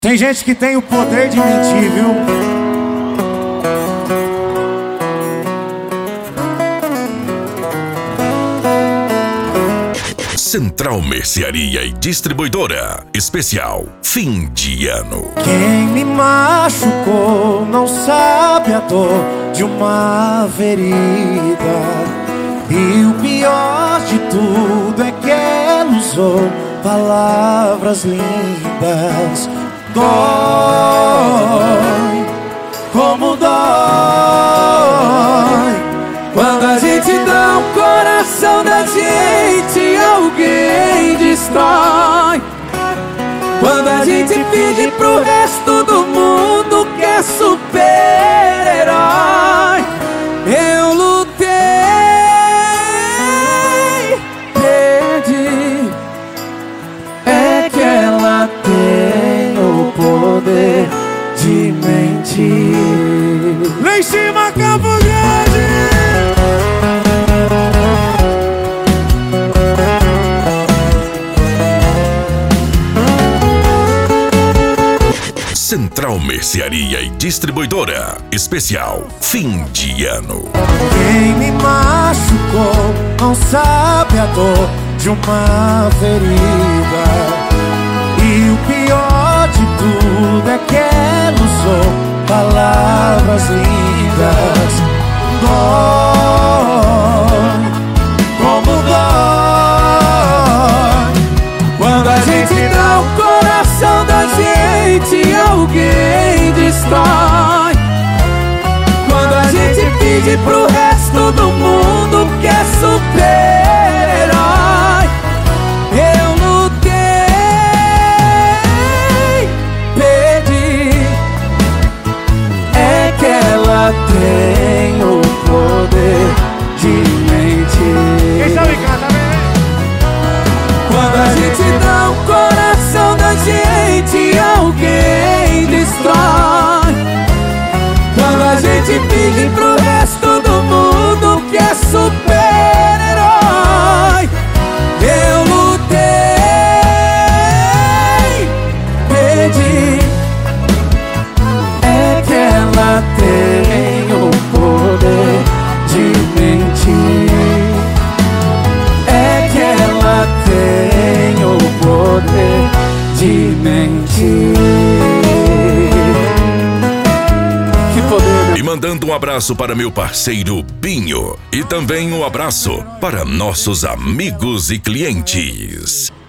Tem gente que tem o poder de mentir, viu? Central Mercearia e Distribuidora. Especial Fim de Ano. Quem me machucou não sabe a dor de uma ferida. E o pior de tudo é que ela usou palavras lindas. Dói, como dói quando a gente dá o coração da gente e alguém destrói. Quando a gente finge pro resto do mundo que é super-herói. Eu lutei, perdi. É que ela tem o poder de mentir. Lá em cima, Campo Grande! Central Mercearia e Distribuidora. Especial Fim de Ano. Quem me machucou não sabe a dor de uma ferida. E o pior de tudo é que ela usou palavras lindas. Dói, como dói quando a gente dá o coração da gente e alguém destrói. Quando a gente pede pro resto do mundo que é super-herói. Eu lutei, perdi. É que ela tem o poder de mentir. Quem sabe canta, vem. Quando a gente dá o coração da gente e alguém destrói. Quando a gente finge pro resto do mundo que é super-herói. Eu lutei, perdi. É que ela tem o poder de mentir. É que ela tem o poder de mentir. Que poder, E mandando um abraço para meu parceiro Binho. E também um abraço para nossos amigos e clientes.